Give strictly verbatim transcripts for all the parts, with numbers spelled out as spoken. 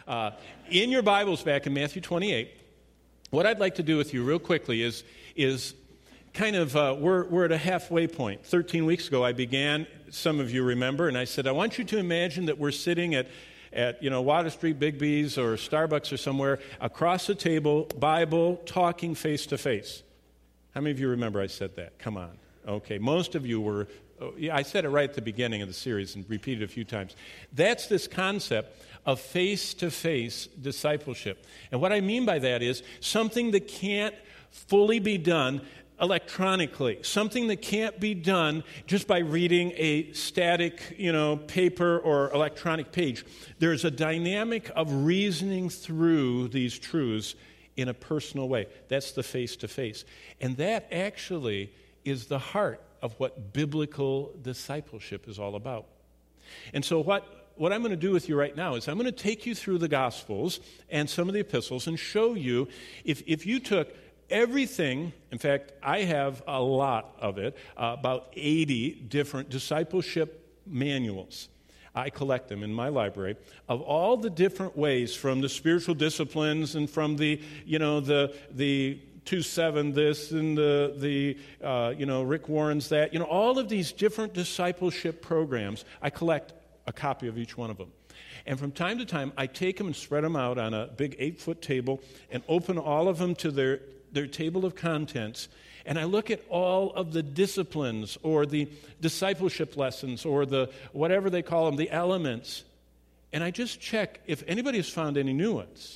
Uh, in your Bibles back in Matthew twenty-eight, what I'd like to do with you real quickly is, is kind of, uh, we're, we're at a halfway point. thirteen weeks ago I began, some of you remember, and I said, I want you to imagine that we're sitting at, at you know, Water Street, Big B's, or Starbucks or somewhere, across the table, Bible, talking face to face. How many of you remember I said that? Come on. Okay, most of you were, oh, yeah, I said it right at the beginning of the series and repeated a few times. That's this concept of face-to-face discipleship. And what I mean by that is something that can't fully be done electronically, something that can't be done just by reading a static, you know, paper or electronic page. There's a dynamic of reasoning through these truths in a personal way. That's the face-to-face. And that actually is the heart of what biblical discipleship is all about. And so what, what I'm going to do with you right now is I'm going to take you through the Gospels and some of the epistles and show you if, if you took everything, in fact, I have a lot of it, uh, about eighty different discipleship manuals. I collect them in my library of all the different ways from the spiritual disciplines and from the, you know, the the two seven this and the, the uh, you know, Rick Warren's that. You know, all of these different discipleship programs, I collect a copy of each one of them. And from time to time, I take them and spread them out on a big eight-foot table and open all of them to their, their table of contents. And I look at all of the disciplines or the discipleship lessons or the whatever they call them, the elements. And I just check if anybody has found any new ones.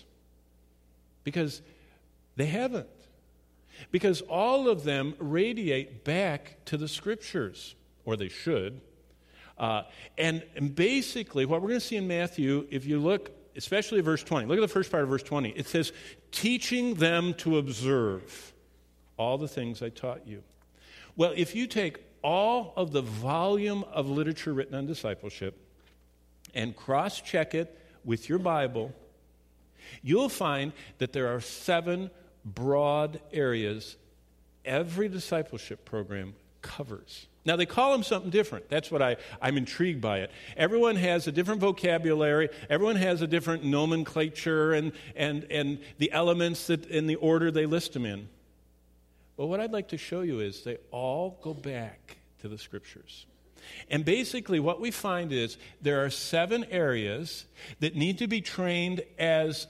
Because they haven't. Because all of them radiate back to the Scriptures, or they should. Uh, and, and basically, what we're going to see in Matthew, if you look, especially verse twenty, look at the first part of verse twenty. It says, teaching them to observe all the things I taught you. Well, if you take all of the volume of literature written on discipleship and cross-check it with your Bible, you'll find that there are seven broad areas every discipleship program covers. Now, they call them something different. That's what I, I'm intrigued by it. Everyone has a different vocabulary. Everyone has a different nomenclature and, and, and the elements that in the order they list them in. But what I'd like to show you is they all go back to the Scriptures. And basically what we find is there are seven areas that need to be trained as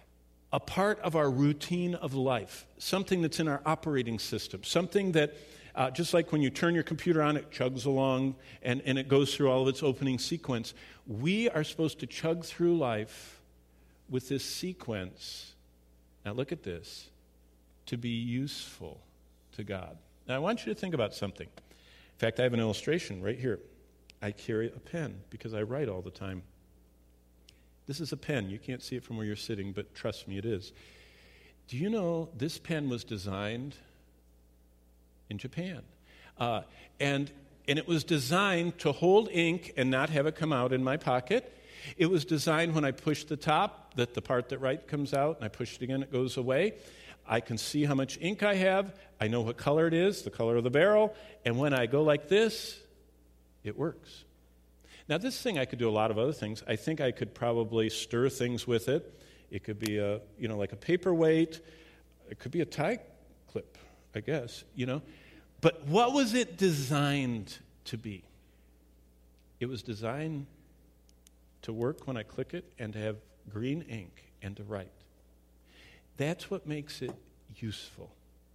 a part of our routine of life, something that's in our operating system, something that, uh, just like when you turn your computer on, it chugs along and, and it goes through all of its opening sequence. We are supposed to chug through life with this sequence. Now look at this, to be useful to God. Now, I want you to think about something. In fact, I have an illustration right here. I carry a pen because I write all the time. This is a pen. You can't see it from where you're sitting, but trust me, it is. Do you know this pen was designed in Japan? Uh, and, and it was designed to hold ink and not have it come out in my pocket. It was designed when I push the top, that the part that right comes out, and I push it again, it goes away. I can see how much ink I have. I know what color it is, the color of the barrel. And when I go like this, it works. Now, this thing, I could do a lot of other things. I think I could probably stir things with it. It could be a, you know, like a paperweight. It could be a tie clip, I guess, you know. But what was it designed to be? It was designed to work when I click it and to have green ink and to write. That's what makes it useful.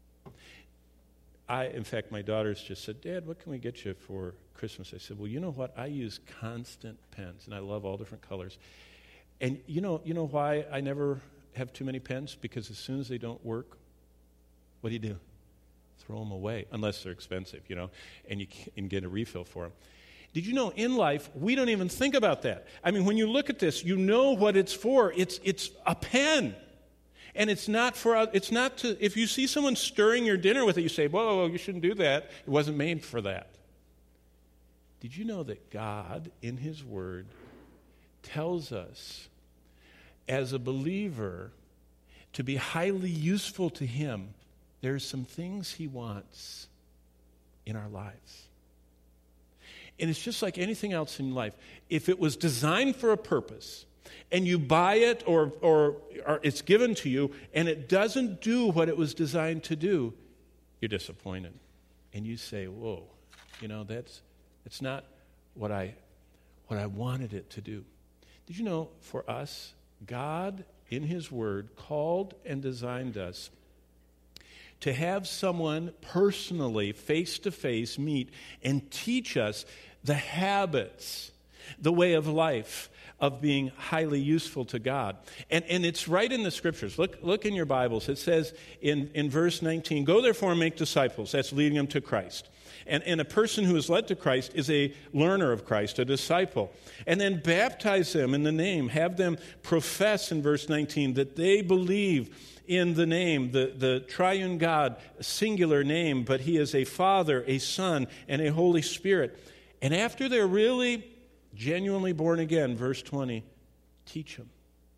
I, in fact, my daughters just said, Dad, what can we get you for Christmas? I said, well, you know what? I use Constant pens, and I love all different colors. And you know, you know why I never have too many pens? Because as soon as they don't work, what do you do? Throw them away, unless they're expensive, you know, and you can get a refill for them. Did you know in life, we don't even think about that? I mean, when you look at this, you know what it's for. It's it's a pen. And it's not for, it's not to, if you see someone stirring your dinner with it, you say, whoa, whoa, you shouldn't do that. It wasn't made for that. Did you know that God, in His Word, tells us, as a believer, to be highly useful to Him, there's some things He wants in our lives. And it's just like anything else in life. If it was designed for a purpose, and you buy it or, or, or it's given to you, and it doesn't do what it was designed to do, you're disappointed. And you say, whoa, you know, that's it's not what I what I wanted it to do. Did you know, for us, God, in His Word, called and designed us to have someone personally, face-to-face, meet and teach us the habits, the way of life of being highly useful to God. And, and it's right in the Scriptures. Look, look in your Bibles. It says in, in verse nineteen, "Go therefore and make disciples." That's leading them to Christ. And, and a person who is led to Christ is a learner of Christ, a disciple. And then baptize them in the name. Have them profess in verse nineteen that they believe in the name, the, the triune God, singular name, but He is a Father, a Son, and a Holy Spirit. And after they're really genuinely born again, verse twenty, teach them.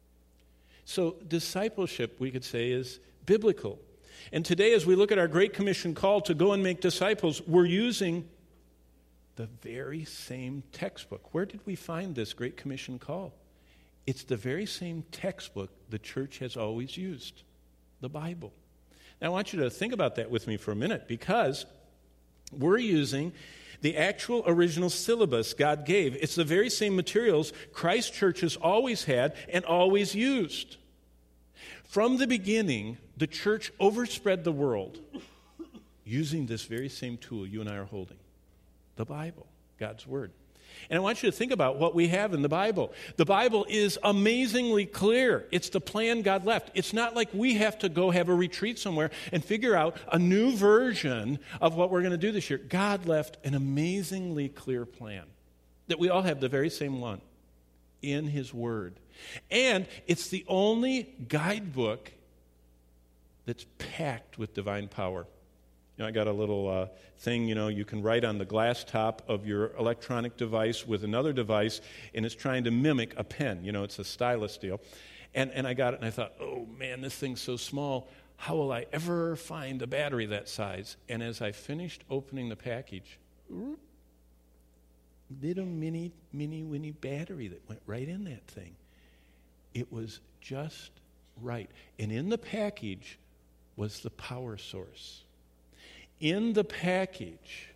So discipleship, we could say, is biblical. And today, as we look at our Great Commission call to go and make disciples, we're using the very same textbook. Where did we find this Great Commission call? It's the very same textbook the church has always used, the Bible. Now, I want you to think about that with me for a minute, because we're using the actual original syllabus God gave. It's the very same materials Christ Church has always had and always used. From the beginning, the church overspread the world using this very same tool you and I are holding, the Bible, God's Word. And I want you to think about what we have in the Bible. The Bible is amazingly clear. It's the plan God left. It's not like we have to go have a retreat somewhere and figure out a new version of what we're going to do this year. God left an amazingly clear plan that we all have the very same one in His Word. And it's the only guidebook that's packed with divine power. You know, I got a little uh, thing, you know, you can write on the glass top of your electronic device with another device, and it's trying to mimic a pen. You know, it's a stylus deal. And, and I got it, and I thought, oh, man, this thing's so small. How will I ever find a battery that size? And as I finished opening the package, little mini, mini, winny battery that went right in that thing. It was just right. And in the package was the power source. In the package,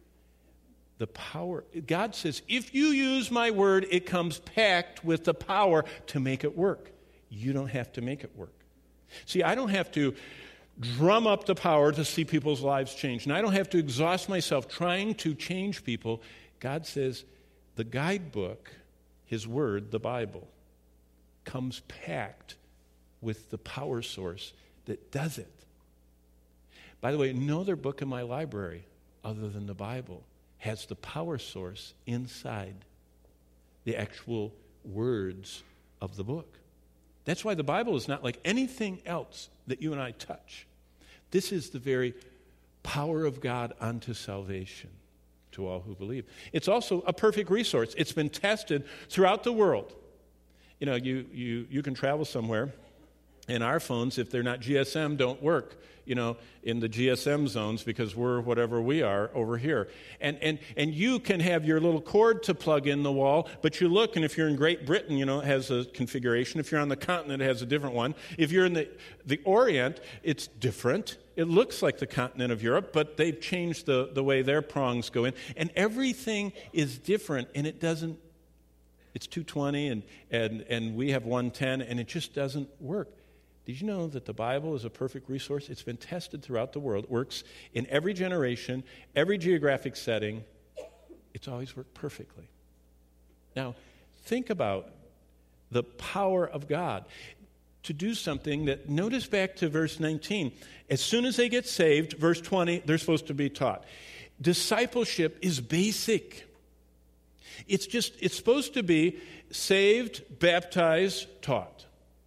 the power, God says, if you use my word, it comes packed with the power to make it work. You don't have to make it work. See, I don't have to drum up the power to see people's lives change, and I don't have to exhaust myself trying to change people. God says, the guidebook, His Word, the Bible, comes packed with the power source that does it. By the way, no other book in my library, other than the Bible, has the power source inside the actual words of the book. That's why the Bible is not like anything else that you and I touch. This is the very power of God unto salvation to all who believe. It's also a perfect resource. It's been tested throughout the world. You know, you, you, you can travel somewhere, and our phones, if they're not G S M, don't work, you know, in the G S M zones because we're whatever we are over here. And and and you can have your little cord to plug in the wall, but you look, and if you're in Great Britain, you know, it has a configuration. If you're on the continent, it has a different one. If you're in the, the Orient, it's different. It looks like the continent of Europe, but they've changed the, the way their prongs go in. And everything is different, and it doesn't, it's two twenty, and, and, and we have one ten, and it just doesn't work. Did you know that the Bible is a perfect resource? It's been tested throughout the world. It works in every generation, every geographic setting. It's always worked perfectly. Now, think about the power of God to do something that, notice back to verse nineteen. As soon as they get saved, verse twenty, they're supposed to be taught. Discipleship is basic. It's just, it's supposed to be saved, baptized, taught.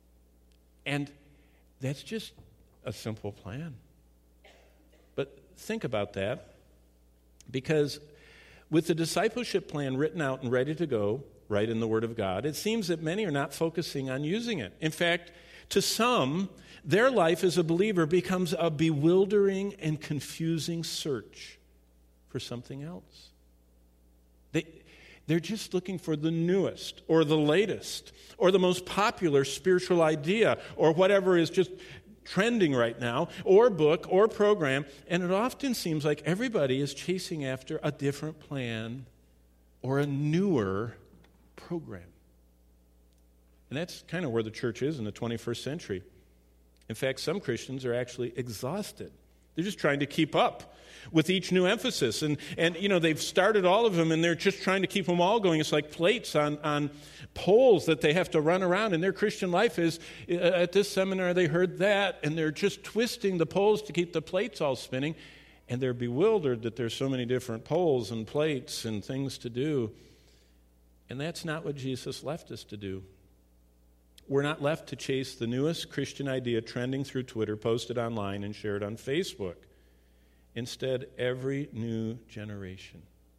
And that's just a simple plan. But think about that, because with the discipleship plan written out and ready to go, right in the Word of God, it seems that many are not focusing on using it. In fact, to some, their life as a believer becomes a bewildering and confusing search for something else. They, They're just looking for the newest or the latest or the most popular spiritual idea or whatever is just trending right now, or book or program. And it often seems like everybody is chasing after a different plan or a newer program. And that's kind of where the church is in the twenty-first century. In fact, some Christians are actually exhausted. They're just trying to keep up with each new emphasis. And, and you know, they've started all of them, and they're just trying to keep them all going. It's like plates on, on poles that they have to run around. And their Christian life is, uh, at this seminar, they heard that, and they're just twisting the poles to keep the plates all spinning. And they're bewildered that there's so many different poles and plates and things to do. And that's not what Jesus left us to do. We're not left to chase the newest Christian idea trending through Twitter, posted online, and shared on Facebook. Instead, every new generation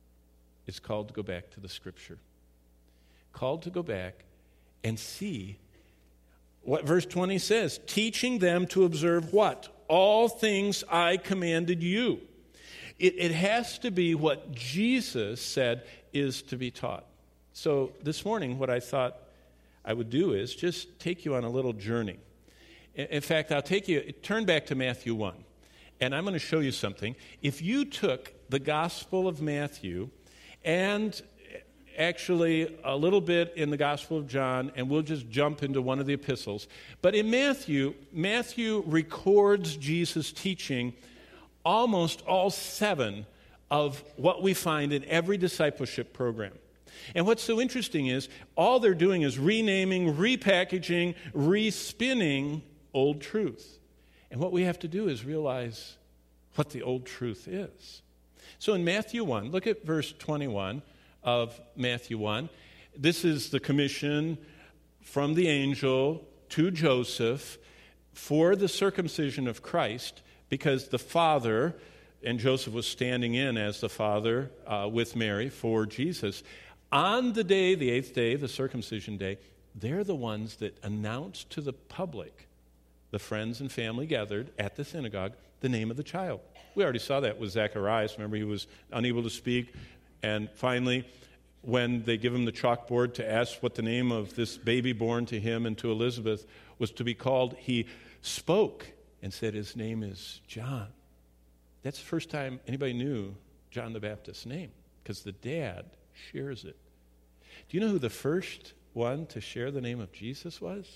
is called to go back to the Scripture. Called to go back and see what verse twenty says. Teaching them to observe what? All things I commanded you. It, it has to be what Jesus said is to be taught. So this morning, what I thought I would do is just take you on a little journey. In fact, I'll take you, turn back to Matthew one, and I'm going to show you something. If you took the Gospel of Matthew and actually a little bit in the Gospel of John, and we'll just jump into one of the epistles. But in Matthew, Matthew records Jesus' teaching almost all seven of what we find in every discipleship program. And what's so interesting is all they're doing is renaming, repackaging, respinning old truth. And what we have to do is realize what the old truth is. So in Matthew one, look at verse twenty-one of Matthew one. This is the commission from the angel to Joseph for the circumcision of Christ, because the father, and Joseph was standing in as the father uh, with Mary for Jesus. On the day, the eighth day, the circumcision day, they're the ones that announced to the public, the friends and family gathered at the synagogue, the name of the child. We already saw that with Zacharias. Remember, he was unable to speak. And finally, when they give him the chalkboard to ask what the name of this baby born to him and to Elizabeth was to be called, he spoke and said his name is John. That's the first time anybody knew John the Baptist's name, because the dad shares it. Do you know who the first one to share the name of Jesus was?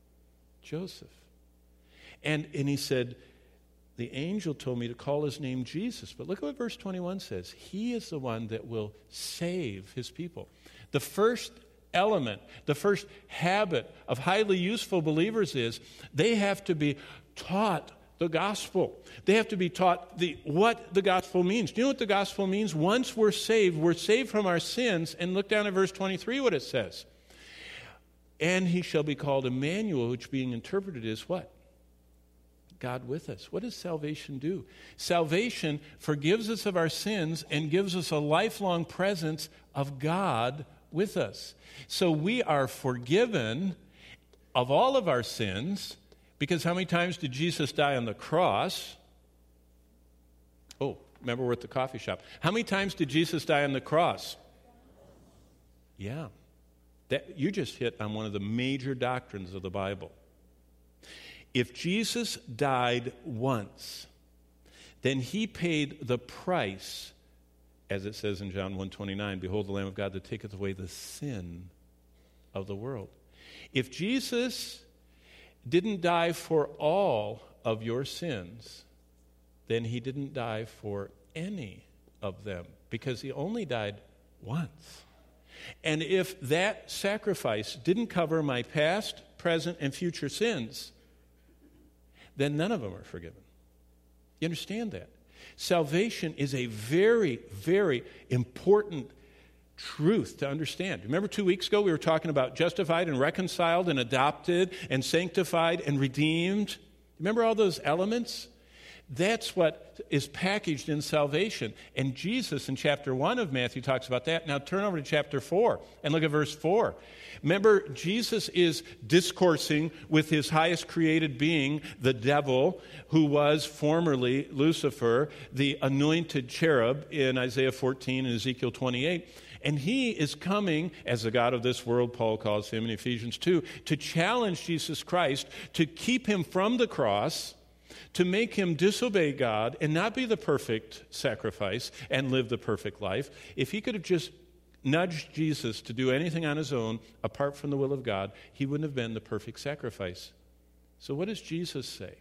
Joseph. And, and he said, the angel told me to call his name Jesus. But look at what verse twenty-one says. He is the one that will save his people. The first element, the first habit of highly useful believers is they have to be taught the gospel. They have to be taught the what the gospel means. Do you know what the gospel means? Once we're saved, we're saved from our sins. And look down at verse twenty-three what it says. And he shall be called Emmanuel, which being interpreted is what? God with us. What does salvation do? Salvation forgives us of our sins and gives us a lifelong presence of God with us. So we are forgiven of all of our sins. Because how many times did Jesus die on the cross? Oh, remember we're at the coffee shop. How many times did Jesus die on the cross? Yeah. That, you just hit on one of the major doctrines of the Bible. If Jesus died once, then he paid the price, as it says in John one twenty-nine, behold the Lamb of God that taketh away the sin of the world. If Jesus didn't die for all of your sins, then he didn't die for any of them, because he only died once. And if that sacrifice didn't cover my past, present, and future sins, then none of them are forgiven. You understand that? Salvation is a very, very important truth to understand. Remember two weeks ago we were talking about justified and reconciled and adopted and sanctified and redeemed? Remember all those elements? That's what is packaged in salvation. And Jesus in chapter one of Matthew talks about that. Now turn over to chapter four and look at verse four. Remember, Jesus is discoursing with his highest created being, the devil, who was formerly Lucifer, the anointed cherub in Isaiah fourteen and Ezekiel twenty-eight. And he is coming, as the God of this world, Paul calls him in Ephesians two, to challenge Jesus Christ, to keep him from the cross, to make him disobey God and not be the perfect sacrifice and live the perfect life. If he could have just nudged Jesus to do anything on his own apart from the will of God, he wouldn't have been the perfect sacrifice. So what does Jesus say?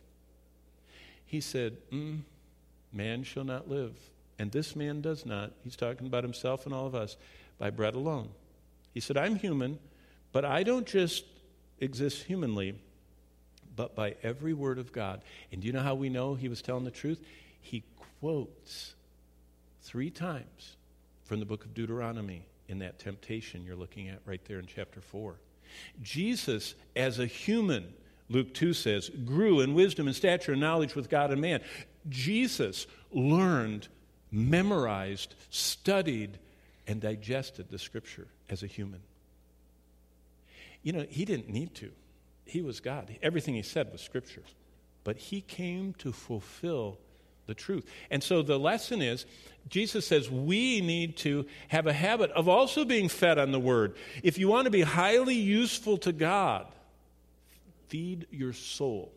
He said, mm, man shall not live. And this man does not. He's talking about himself and all of us, by bread alone. He said, I'm human, but I don't just exist humanly, but by every word of God. And do you know how we know he was telling the truth? He quotes three times from the book of Deuteronomy in that temptation you're looking at right there in chapter four. Jesus, as a human, Luke two says, grew in wisdom and stature and knowledge with God and man. Jesus learned, memorized, studied, and digested the Scripture as a human. You know, he didn't need to. He was God. Everything he said was Scripture. But he came to fulfill the truth. And so the lesson is, Jesus says we need to have a habit of also being fed on the Word. If you want to be highly useful to God, feed your soul,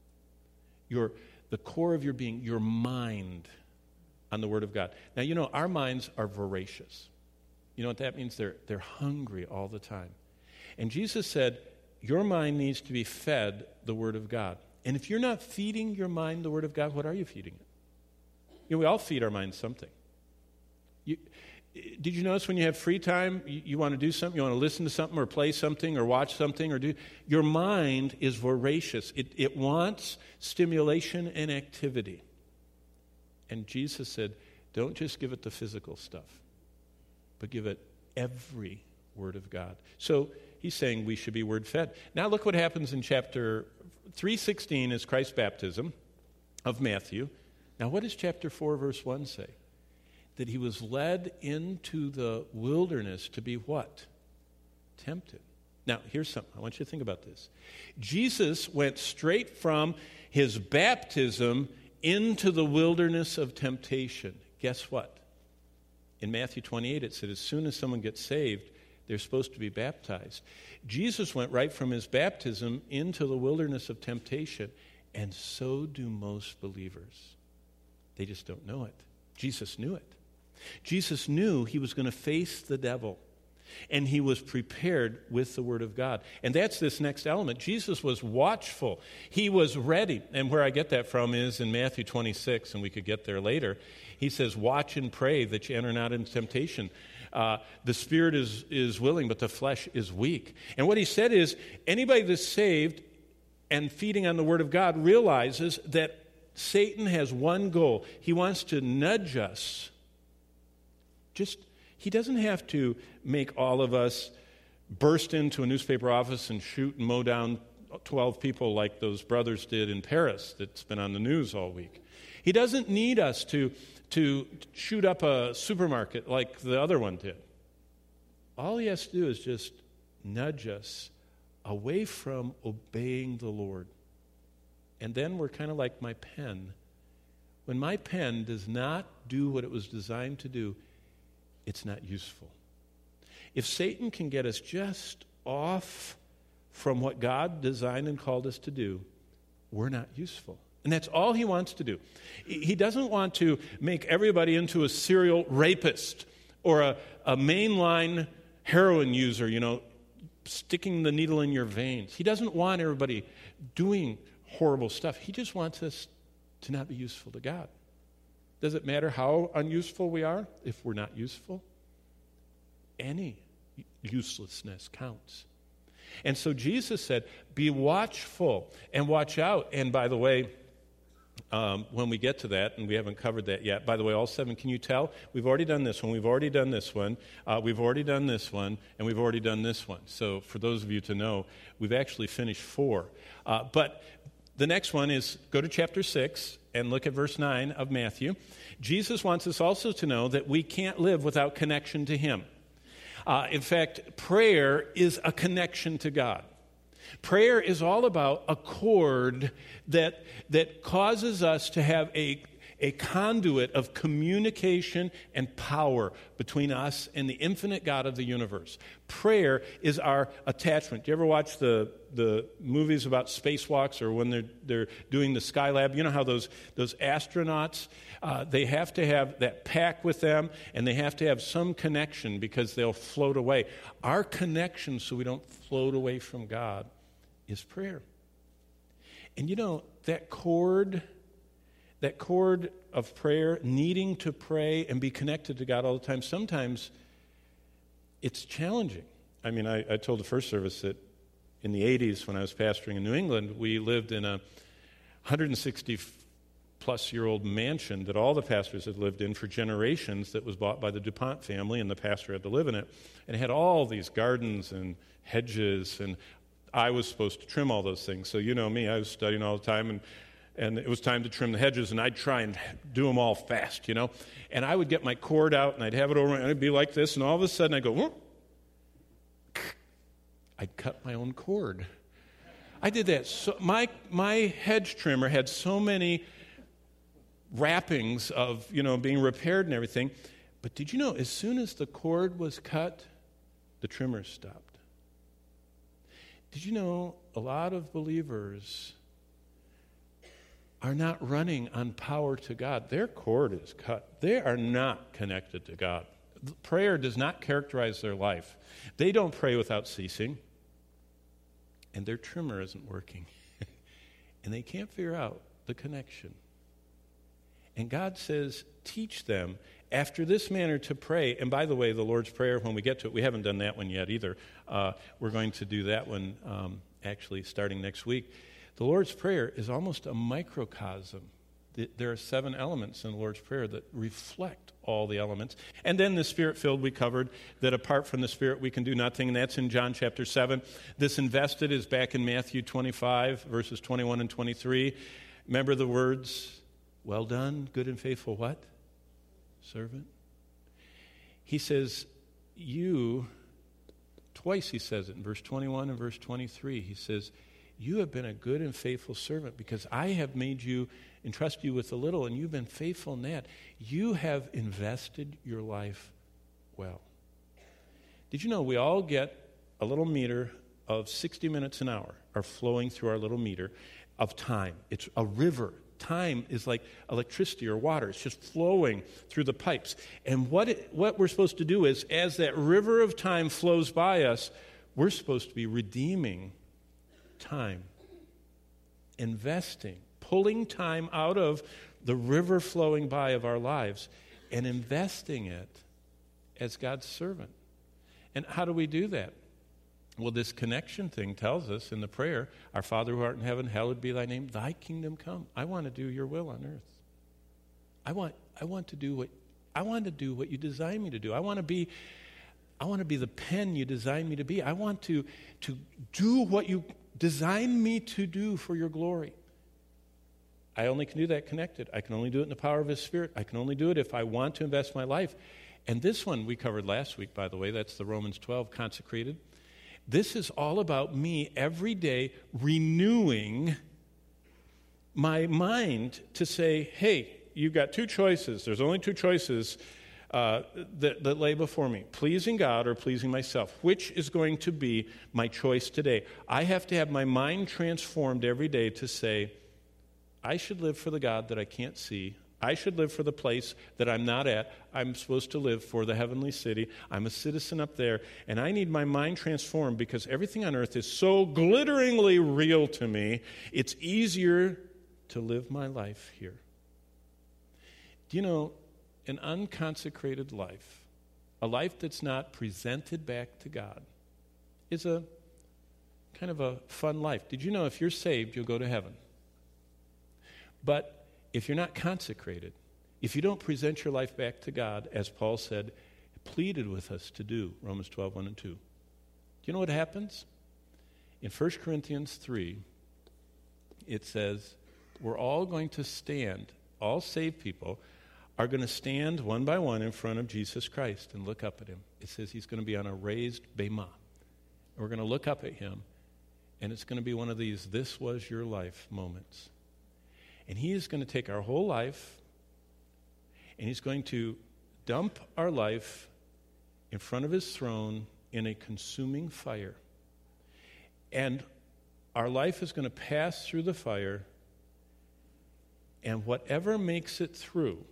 your the core of your being, your mind, on the Word of God. Now, you know, our minds are voracious. You know what that means? They're, they're hungry all the time. And Jesus said, your mind needs to be fed the Word of God. And if you're not feeding your mind the Word of God, what are you feeding it? You know, we all feed our minds something. You, did you notice when you have free time, you, you want to do something, you want to listen to something or play something or watch something or do, your mind is voracious. It, it wants stimulation and activity. And Jesus said, don't just give it the physical stuff, but give it every word of God. So he's saying we should be word-fed. Now look what happens in chapter three sixteen is Christ's baptism of Matthew. Now what does chapter four, verse one say? That he was led into the wilderness to be what? Tempted. Now, here's something. I want you to think about this. Jesus went straight from his baptism into the wilderness of temptation. Guess what? In Matthew twenty-eight, it said as soon as someone gets saved, they're supposed to be baptized. Jesus went right from his baptism into the wilderness of temptation, and so do most believers. They just don't know it. Jesus knew it. Jesus knew he was going to face the devil, and he was prepared with the Word of God. And that's this next element. Jesus was watchful. He was ready. And where I get that from is in Matthew twenty-six, and we could get there later. He says, watch and pray that you enter not into temptation. Uh, the spirit is, is willing, but the flesh is weak. And what he said is, anybody that's saved and feeding on the Word of God realizes that Satan has one goal. He wants to nudge us. Just, he doesn't have to make all of us burst into a newspaper office and shoot and mow down twelve people like those brothers did in Paris that's been on the news all week. He doesn't need us to, to shoot up a supermarket like the other one did. All he has to do is just nudge us away from obeying the Lord. And then we're kind of like my pen. When my pen does not do what it was designed to do, it's not useful. If Satan can get us just off from what God designed and called us to do, we're not useful. And that's all he wants to do. He doesn't want to make everybody into a serial rapist or a, a mainline heroin user, you know, sticking the needle in your veins. He doesn't want everybody doing horrible stuff. He just wants us to not be useful to God. Does it matter how unuseful we are if we're not useful? Any uselessness counts. And so Jesus said, be watchful and watch out. And by the way, um, when we get to that, and we haven't covered that yet, by the way, all seven, can you tell? We've already done this one, we've already done this one, uh, we've already done this one, and we've already done this one. So for those of you to know, we've actually finished four. Uh, but the next one is go to chapter six and look at verse nine of Matthew. Jesus wants us also to know that we can't live without connection to him. Uh, in fact, prayer is a connection to God. Prayer is all about a cord that, that causes us to have a, a conduit of communication and power between us and the infinite God of the universe. Prayer is our attachment. Do you ever watch the, the movies about spacewalks or when they're, they're doing the Skylab? You know how those, those astronauts, uh, they have to have that pack with them and they have to have some connection because they'll float away. Our connection so we don't float away from God is prayer. And you know, that cord... That cord of prayer, needing to pray and be connected to God all the time, sometimes it's challenging. I mean, I, I told the first service that in the eighties when I was pastoring in New England, we lived in a one hundred sixty plus year old mansion that all the pastors had lived in for generations that was bought by the DuPont family, and the pastor had to live in it. And it had all these gardens and hedges, and I was supposed to trim all those things. So you know me, I was studying all the time, and And it was time to trim the hedges, and I'd try and do them all fast, you know. And I would get my cord out, and I'd have it over, and it'd be like this, and all of a sudden I'd go, whoop. I'd cut my own cord. I did that. So my my hedge trimmer had so many wrappings of, you know, being repaired and everything. But did you know, as soon as the cord was cut, the trimmer stopped. Did you know a lot of believers are not running on power to God? Their cord is cut. They are not connected to God. Prayer does not characterize their life. They don't pray without ceasing, and their trimmer isn't working. And they can't figure out the connection. And God says, teach them after this manner to pray. And by the way, the Lord's Prayer, when we get to it, we haven't done that one yet either. Uh, we're going to do that one um, actually starting next week. The Lord's Prayer is almost a microcosm. There are seven elements in the Lord's Prayer that reflect all the elements. And then the Spirit-filled we covered, that apart from the Spirit we can do nothing, and that's in John chapter seven. This invested is back in Matthew twenty-five, verses twenty-one and twenty-three. Remember the words, well done, good and faithful what? Servant. He says, you, twice he says it in verse twenty-one and verse twenty-three. He says, you have been a good and faithful servant because I have made you, entrust you with a little, and you've been faithful in that. You have invested your life well. Did you know we all get a little meter of sixty minutes an hour are flowing through our little meter of time? It's a river. Time is like electricity or water. It's just flowing through the pipes. And what it, what we're supposed to do is, as that river of time flows by us, we're supposed to be redeeming time, investing, pulling time out of the river flowing by of our lives and investing it as God's servant. And how do we do that? Well, this connection thing tells us in the prayer, our Father who art in heaven, hallowed be thy name, thy kingdom come. I want to do your will on earth. I want I want to do what I want to do what you designed me to do. I want to be I want to be the pen you designed me to be. I want to to do what you designed me to do for your glory. I only can do that connected. I can only do it in the power of His Spirit. I can only do it if I want to invest my life. And this one we covered last week, by the way. That's the Romans twelve, consecrated. This is all about me every day renewing my mind to say, hey, you've got two choices. There's only two choices uh, that, that lay before me, pleasing God or pleasing myself. Which is going to be my choice today? I have to have my mind transformed every day to say, I should live for the God that I can't see. I should live for the place that I'm not at. I'm supposed to live for the heavenly city. I'm a citizen up there, and I need my mind transformed because everything on earth is so glitteringly real to me, it's easier to live my life here. Do you know, an unconsecrated life, a life that's not presented back to God, is a kind of a fun life. Did you know if you're saved, you'll go to heaven? But if you're not consecrated, if you don't present your life back to God, as Paul said, pleaded with us to do, Romans twelve, one and two. Do you know what happens? In First Corinthians three, it says, we're all going to stand, all saved people are going to stand one by one in front of Jesus Christ and look up at Him. It says He's going to be on a raised bema. We're going to look up at Him, and it's going to be one of these, this was your life moments. And He is going to take our whole life, And he's going to dump our life in front of his throne in a consuming fire. And our life is going to pass through the fire, and whatever makes it through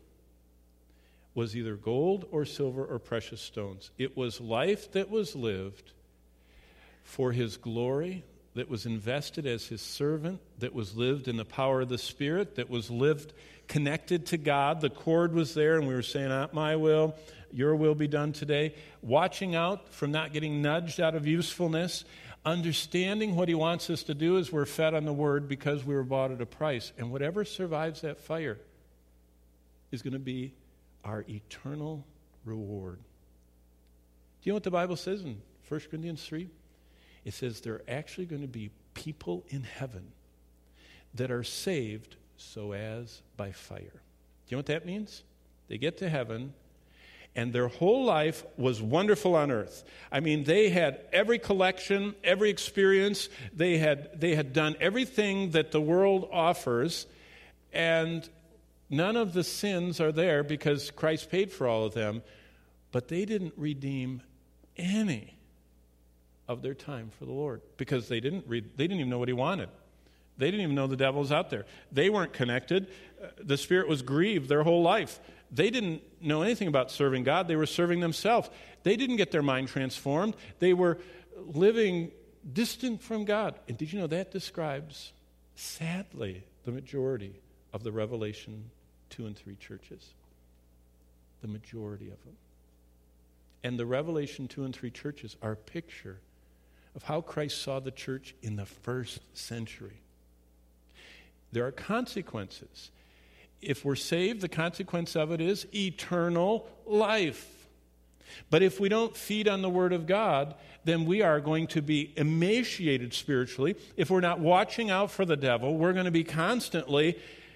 was either gold or silver or precious stones. It was life that was lived for his glory, that was invested as his servant, that was lived in the power of the Spirit, that was lived connected to God. The cord was there, and we were saying, not my will, your will be done today. Watching out from not getting nudged out of usefulness, understanding what he wants us to do as we're fed on the Word because we were bought at a price. And whatever survives that fire is going to be our eternal reward. Do you know what the Bible says in First Corinthians three? It says there are actually going to be people in heaven that are saved so as by fire. Do you know what that means? They get to heaven, and their whole life was wonderful on earth. I mean, they had every collection, every experience. They had, they had done everything that the world offers, and none of the sins are there because Christ paid for all of them, but they didn't redeem any of their time for the Lord because they didn't read, they didn't even know what he wanted. They didn't even know the devil was out there. They weren't connected. The Spirit was grieved their whole life. They didn't know anything about serving God. They were serving themselves. They didn't get their mind transformed. They were living distant from God. And did you know that describes, sadly, the majority of the Revelation two and three churches? The majority of them. And the Revelation two and three churches are a picture of how Christ saw the church in the first century. There are consequences. If we're saved, the consequence of it is eternal life. But if we don't feed on the Word of God, then we are going to be emaciated spiritually. If we're not watching out for the devil, we're going to be constantly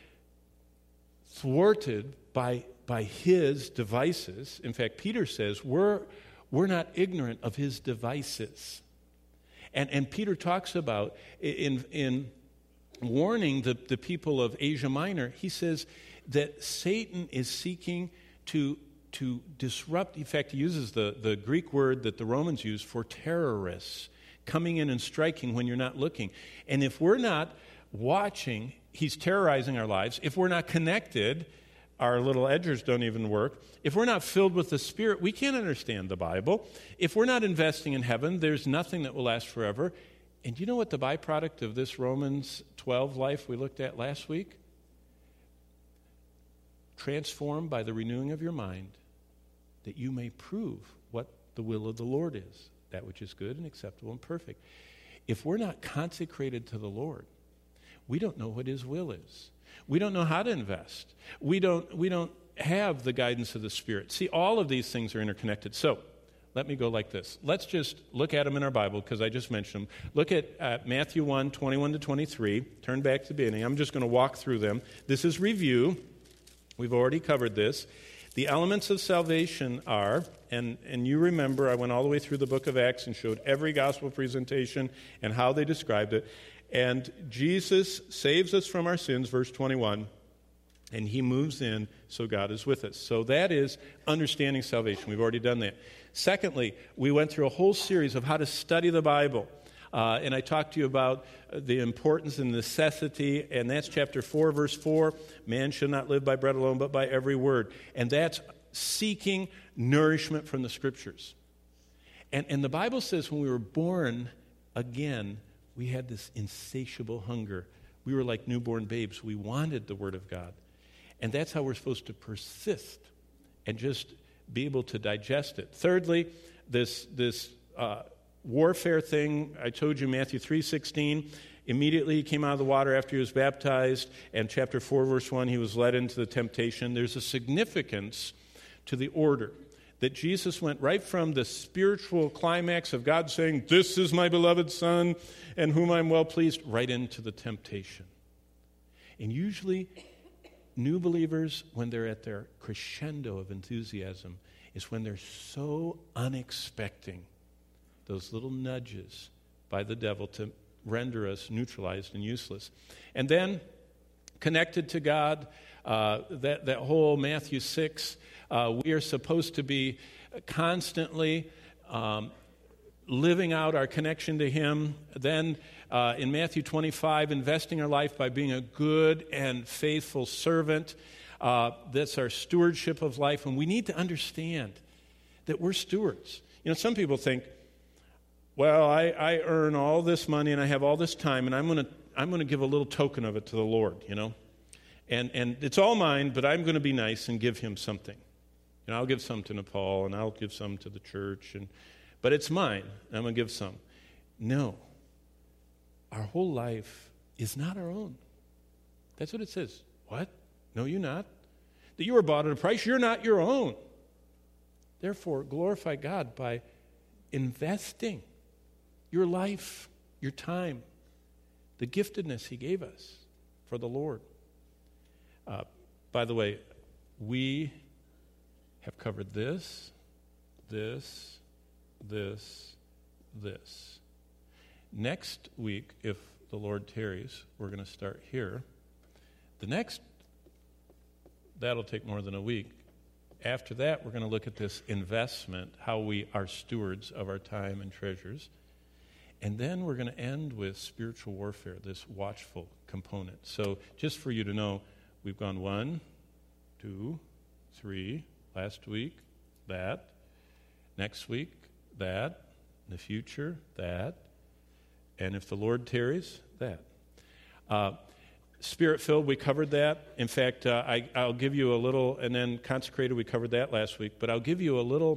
thwarted by, by his devices. In fact, Peter says we're, we're not ignorant of his devices. And, and Peter talks about in, in warning the, the people of Asia Minor, he says that Satan is seeking to, to disrupt. In fact, he uses the, the Greek word that the Romans use for terrorists, coming in and striking when you're not looking. And if we're not watching, he's terrorizing our lives. If we're not connected, our little edgers don't even work. If we're not filled with the Spirit, we can't understand the Bible. If we're not investing in heaven, there's nothing that will last forever. And you know what the byproduct of this Romans twelve life we looked at last week? Transformed by the renewing of your mind, that you may prove what the will of the Lord is, that which is good and acceptable and perfect. If we're not consecrated to the Lord, we don't know what his will is. We don't know how to invest. We don't, we don't have the guidance of the Spirit. See, all of these things are interconnected. So, let me go like this. Let's just look at them in our Bible because I just mentioned them. Look at uh, Matthew one, twenty-one to twenty-three. Turn back to the beginning. I'm just going to walk through them. This is review. We've already covered this. The elements of salvation are, and, and you remember I went all the way through the book of Acts and showed every gospel presentation and how they described it. And Jesus saves us from our sins, verse twenty-one, and he moves in, so God is with us. So that is understanding salvation. We've already done that. Secondly, we went through a whole series of how to study the Bible. Uh, and I talked to you about the importance and necessity, and that's chapter four, verse four. Man shall not live by bread alone, but by every word. And that's seeking nourishment from the Scriptures. And, and the Bible says when we were born again, we had this insatiable hunger. We were like newborn babes. We wanted the Word of God. And that's how we're supposed to persist and just be able to digest it. Thirdly, this this uh, warfare thing, I told you Matthew three sixteen, immediately he came out of the water after he was baptized, and chapter four, verse one, he was led into the temptation. There's a significance to the order that Jesus went right from the spiritual climax of God saying, "This is my beloved Son, in whom I'm well pleased," right into the temptation. And usually, new believers, when they're at their crescendo of enthusiasm, is when they're so unexpecting those little nudges by the devil to render us neutralized and useless. And then, connected to God, Uh, that, that whole Matthew six, uh, we are supposed to be constantly um, living out our connection to Him. Then uh, in Matthew twenty-five, investing our life by being a good and faithful servant. Uh, that's our stewardship of life. And we need to understand that we're stewards. You know, some people think, well, I, I earn all this money and I have all this time, and I'm going to I'm going to give a little token of it to the Lord, you know. And and it's all mine, but I'm going to be nice and give Him something. You know, I'll give some to Nepal, and I'll give some to the church, and but it's mine, and I'm going to give some. No. Our whole life is not our own. That's what it says. What? No, you're not. That you were bought at a price, you're not your own. Therefore, glorify God by investing your life, your time, the giftedness He gave us for the Lord. Uh, by the way, we have covered this, this, this, this. Next week, if the Lord tarries, we're going to start here. The next, that'll take more than a week. After that, we're going to look at this investment, how we are stewards of our time and treasures. And then we're going to end with spiritual warfare, this watchful component. So just for you to know, we've gone one, two, three, last week, that, next week, that, in the future, that, and if the Lord tarries, that. Uh, Spirit-filled, we covered that. In fact, uh, I, I'll give you a little, and then consecrated, we covered that last week, but I'll give you a little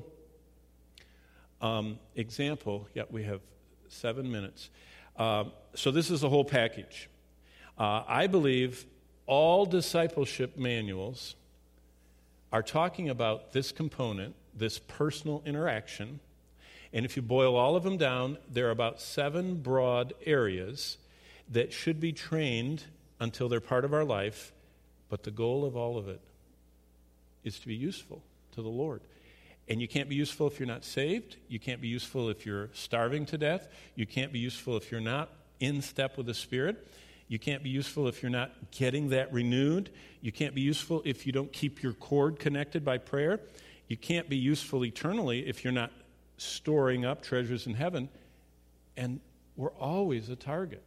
um, example. Yeah, we have seven minutes. Uh, so this is the whole package. Uh, I believe all discipleship manuals are talking about this component, this personal interaction, and if you boil all of them down, there are about seven broad areas that should be trained until they're part of our life, but the goal of all of it is to be useful to the Lord. And you can't be useful if you're not saved. You can't be useful if you're starving to death. You can't be useful if you're not in step with the Spirit. You can't be useful if you're not getting that renewed. You can't be useful if you don't keep your cord connected by prayer. You can't be useful eternally if you're not storing up treasures in heaven. And we're always a target.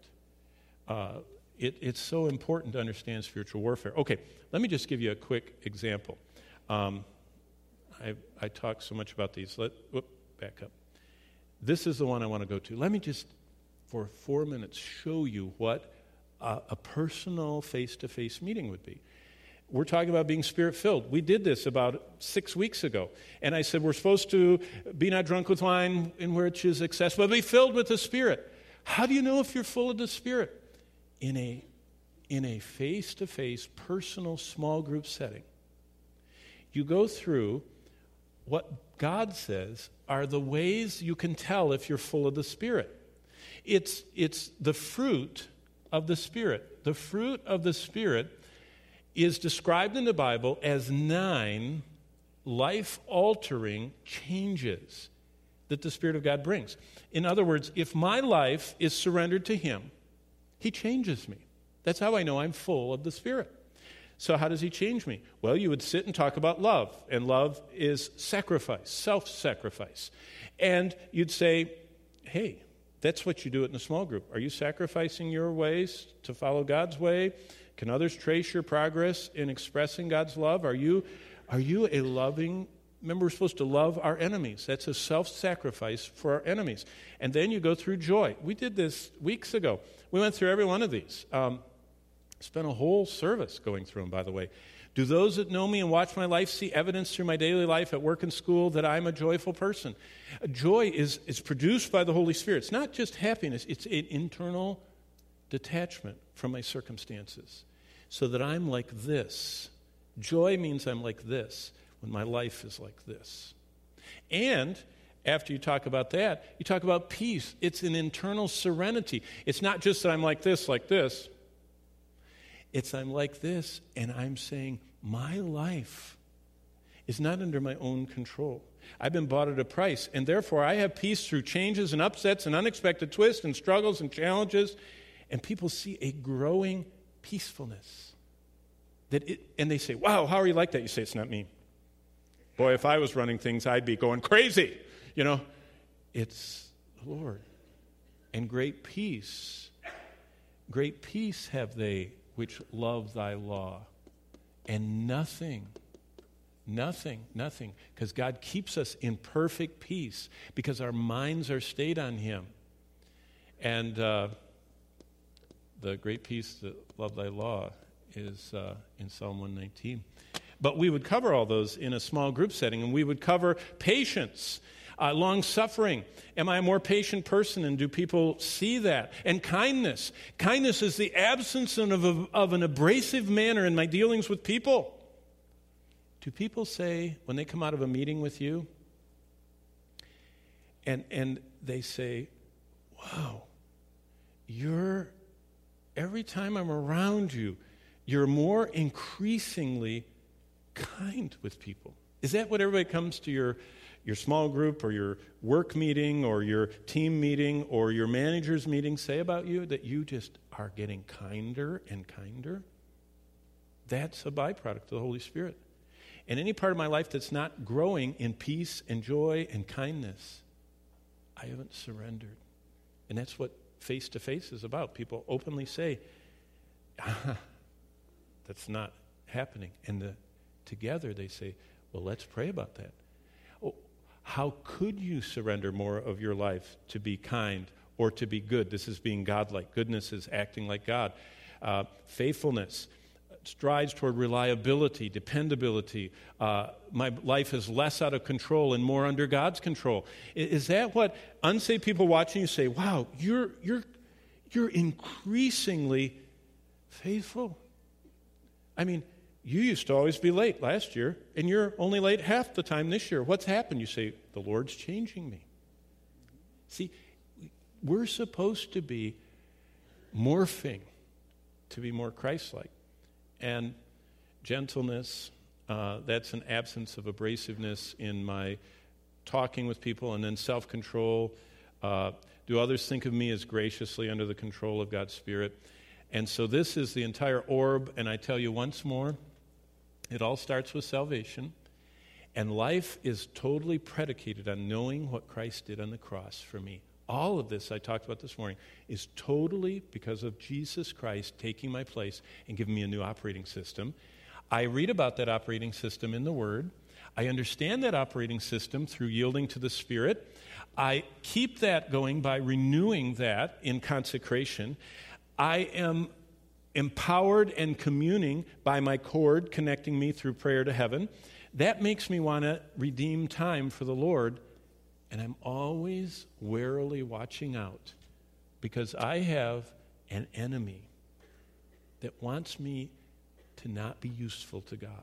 Uh, It, it's so important to understand spiritual warfare. Okay, let me just give you a quick example. Um, I, I talk so much about these. Let whoop, back up. This is the one I want to go to. Let me just, for four minutes, show you what a, a personal face-to-face meeting would be. We're talking about being Spirit-filled. We did this about six weeks ago. And I said we're supposed to be not drunk with wine in which is excess, but be filled with the Spirit. How do you know if you're full of the Spirit? In a, in a face-to-face, personal, small group setting, you go through what God says are the ways you can tell if you're full of the Spirit. It's, it's the fruit of the Spirit. The fruit of the Spirit is described in the Bible as nine life-altering changes that the Spirit of God brings. In other words, if my life is surrendered to Him, He changes me. That's how I know I'm full of the Spirit. So how does He change me? Well, you would sit and talk about love, and love is sacrifice, self-sacrifice. And you'd say, hey, that's what you do it in a small group. Are you sacrificing your ways to follow God's way? Can others trace your progress in expressing God's love? Are you, are you a loving Remember, we're supposed to love our enemies. That's a self-sacrifice for our enemies. And then you go through joy. We did this weeks ago. We went through every one of these. Um, spent a whole service going through them, by the way. Do those that know me and watch my life see evidence through my daily life at work and school that I'm a joyful person? Joy is, is produced by the Holy Spirit. It's not just happiness. It's an internal detachment from my circumstances so that I'm like this. Joy means I'm like this when my life is like this. And after you talk about that, you talk about peace. It's an internal serenity. It's not just that I'm like this, like this. It's I'm like this, and I'm saying my life is not under my own control. I've been bought at a price, and therefore I have peace through changes and upsets and unexpected twists and struggles and challenges, and people see a growing peacefulness. That it, and they say, wow, how are you like that? You say, it's not me. Boy, if I was running things, I'd be going crazy. You know, it's the Lord. And great peace, great peace have they which love thy law. And nothing, nothing, nothing, because God keeps us in perfect peace because our minds are stayed on him. And uh, the great peace that love thy law is uh, in Psalm one nineteen. But we would cover all those in a small group setting, and we would cover patience, uh, long-suffering. Am I a more patient person, and do people see that? And kindness. Kindness is the absence of, a, of an abrasive manner in my dealings with people. Do people say, when they come out of a meeting with you, and and they say, wow, you're, every time I'm around you, you're more increasingly kind with people. Is that what everybody comes to your, your small group or your work meeting or your team meeting or your manager's meeting say about you? That you just are getting kinder and kinder? That's a byproduct of the Holy Spirit. And any part of my life that's not growing in peace and joy and kindness, I haven't surrendered. And that's what face-to-face is about. People openly say, ah, that's not happening. And the, together they say, well, let's pray about that. Oh, how could you surrender more of your life to be kind or to be good? This is being godlike. Goodness is acting like God. Uh, faithfulness strides toward reliability, dependability. Uh, my life is less out of control and more under God's control. Is, is that what unsaved people watching you say, wow, you're you're you're increasingly faithful? I mean, you used to always be late last year, and you're only late half the time this year. What's happened? You say, the Lord's changing me. See, we're supposed to be morphing to be more Christ-like. And gentleness, uh, that's an absence of abrasiveness in my talking with people. And then self-control. Uh, do others think of me as graciously under the control of God's Spirit? And so this is the entire orb. And I tell you once more, it all starts with salvation. And life is totally predicated on knowing what Christ did on the cross for me. All of this I talked about this morning is totally because of Jesus Christ taking my place and giving me a new operating system. I read about that operating system in the Word. I understand that operating system through yielding to the Spirit. I keep that going by renewing that in consecration. I am empowered and communing by my cord connecting me through prayer to heaven. That makes me want to redeem time for the Lord. And I'm always warily watching out because I have an enemy that wants me to not be useful to God.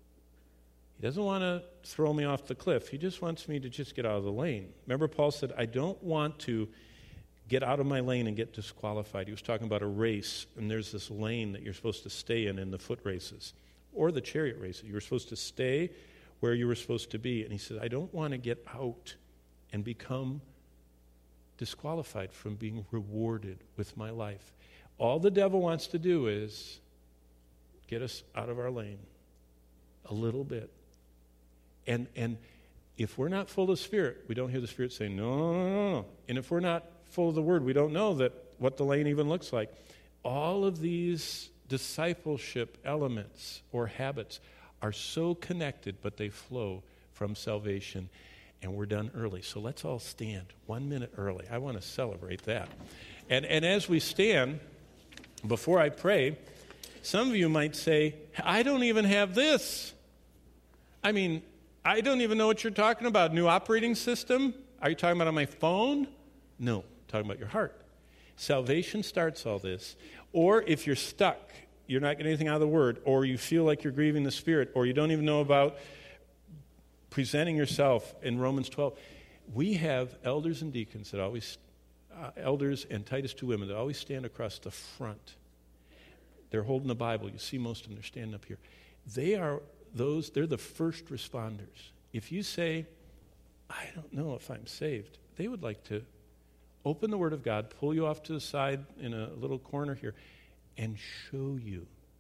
He doesn't want to throw me off the cliff. He just wants me to just get out of the lane. Remember, Paul said, I don't want to get out of my lane and get disqualified. He was talking about a race, and there's this lane that you're supposed to stay in in the foot races or the chariot races. You were supposed to stay where you were supposed to be. And he said, I don't want to get out and become disqualified from being rewarded with my life. All the devil wants to do is get us out of our lane a little bit. And and if we're not full of Spirit, we don't hear the Spirit saying, no, no, no, no, no. And if we're not full of the Word, we don't know that what the lane even looks like. All of these discipleship elements or habits are so connected, but they flow from salvation. And we're done early. So let's all stand one minute early. I want to celebrate that. And and as we stand, before I pray, some of you might say, I don't even have this. I mean, I don't even know what you're talking about. New operating system? Are you talking about on my phone? No, I'm talking about your heart. Salvation starts all this. Or if you're stuck, you're not getting anything out of the Word, or you feel like you're grieving the Spirit, or you don't even know about presenting yourself in Romans twelve. We have elders and deacons that always, uh, elders and Titus two women that always stand across the front. They're holding the Bible. You see most of them, they're standing up here. They are those, they're the first responders. If you say, I don't know if I'm saved, they would like to open the Word of God, pull you off to the side in a little corner here, and show you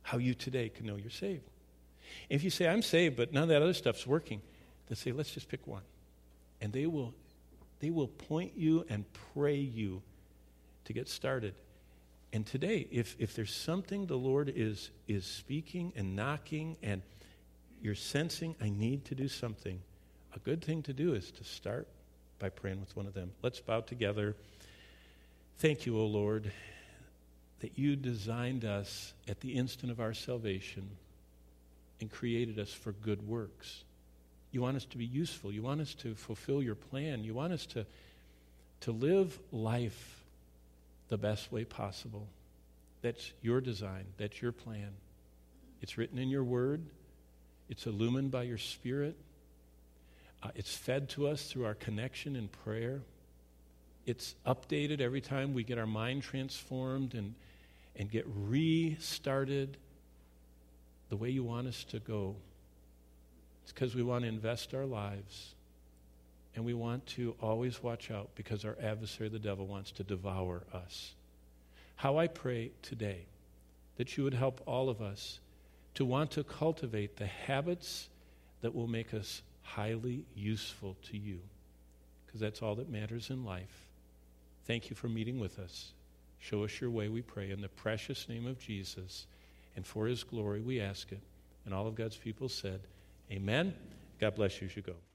how you today can know you're saved. If you say, I'm saved, but none of that other stuff's working, they say, let's just pick one. And they will, they will point you and pray you to get started. And today, if, if there's something the Lord is, is speaking and knocking and you're sensing, I need to do something, a good thing to do is to start by praying with one of them. Let's bow together. Thank you, O Lord, that you designed us at the instant of our salvation and created us for good works. You want us to be useful. You want us to fulfill your plan. You want us to, to live life the best way possible. That's your design. That's your plan. It's written in your word. It's illumined by your Spirit. Uh, it's fed to us through our connection in prayer. It's updated every time we get our mind transformed and, and get restarted the way you want us to go. It's because we want to invest our lives, and we want to always watch out because our adversary, the devil, wants to devour us. How I pray today that you would help all of us to want to cultivate the habits that will make us highly useful to you, because that's all that matters in life. Thank you for meeting with us. Show us your way, we pray, in the precious name of Jesus. And for his glory, we ask it. And all of God's people said, amen. God bless you as you go.